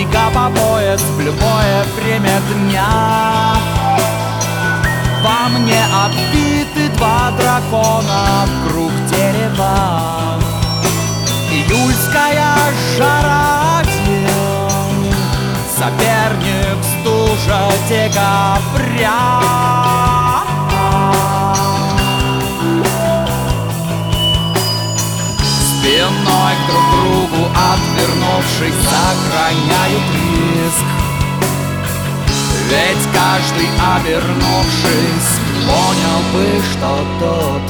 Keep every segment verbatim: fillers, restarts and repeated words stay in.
снега по пояс в любое время дня. Во мне обвиты два дракона вкруг дерева. Июльская жара один, соперник стужа декабря. Спиной друг к другу отвернувшись, сохраняют риск. Ведь каждый, обернувшись, понял бы, что тот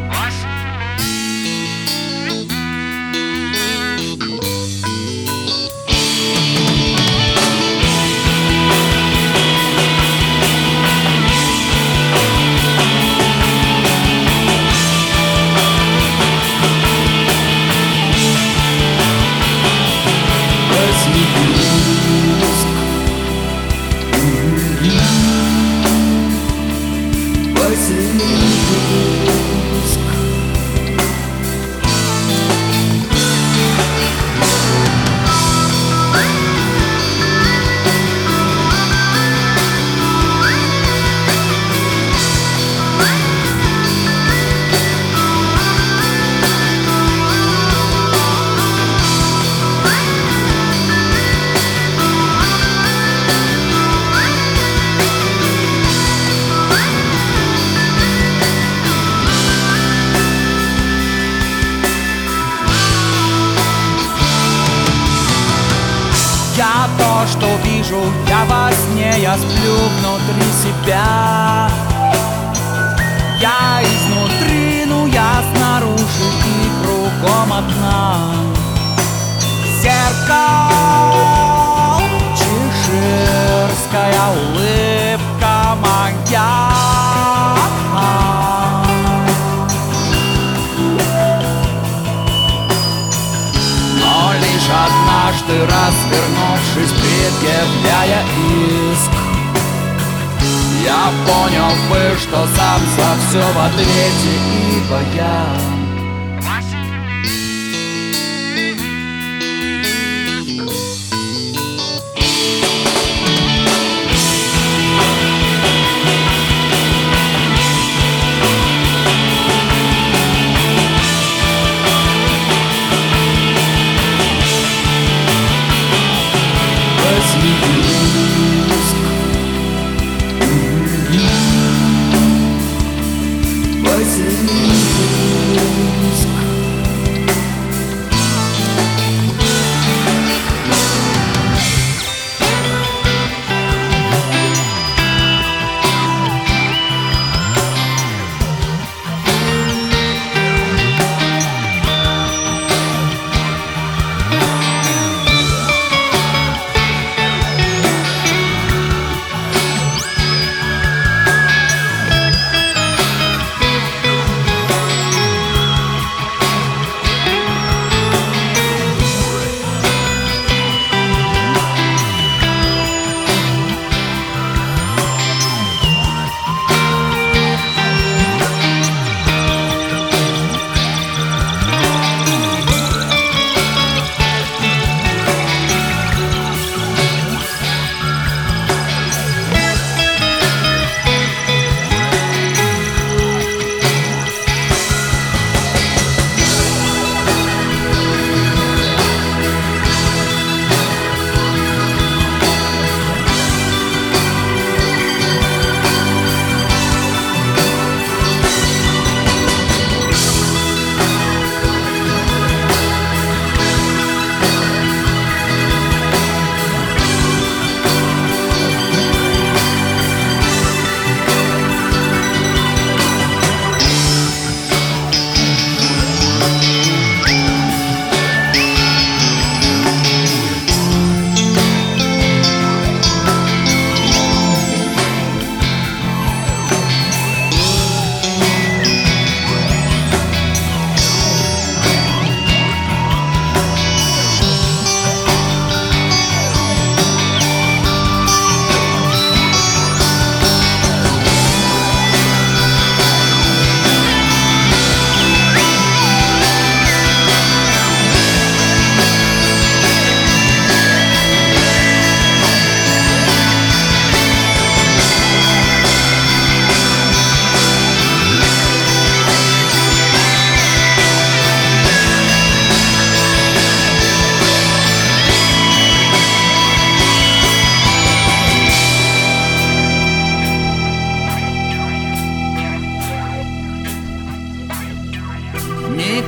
я то, что вижу, я во сне, я сплю внутри себя. Я изнутри, ну я снаружи, и кругом одна. Зеркал, чеширская улыбка моя. Однажды развернувшись, предъявляя иск, я понял бы, что сам за все в ответе, ибо я Василиск.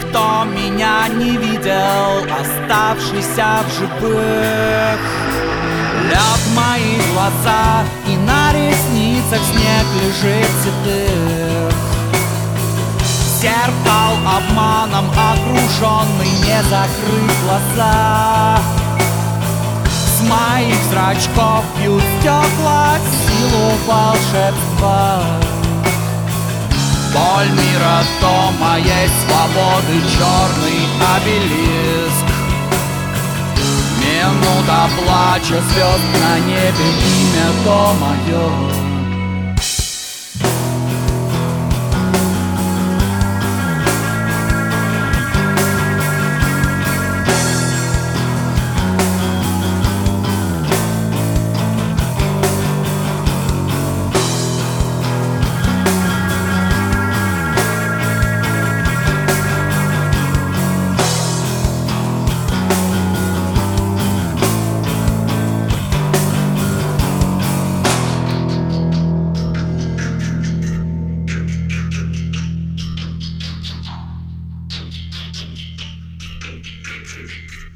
кто меня не видел, оставшийся в живых. Лед в моих глазах, и на ресницах снег лежит седых. Зеркал обманом окруженный, не закрыть глаза. С моих зрачков пьют стекла силу волшебства. Боль мира то моей свободы черный обелиск. Минута плача звезд на небе, имя то мое. Thank you.